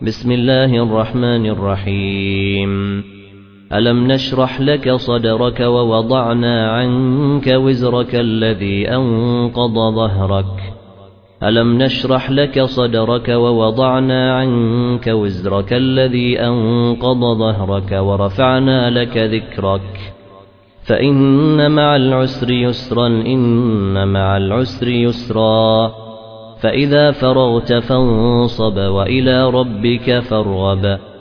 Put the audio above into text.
بسم الله الرحمن الرحيم ألم نشرح لك صدرك ووضعنا عنك وزرك الذي أنقض ظهرك ألم نشرح لك صدرك ووضعنا عنك وزرك الذي أنقض ظهرك ورفعنا لك ذكرك فإن مع العسر يسرا إن مع العسر يسرا فإذا فرغت فانصب وإلى ربك فارغب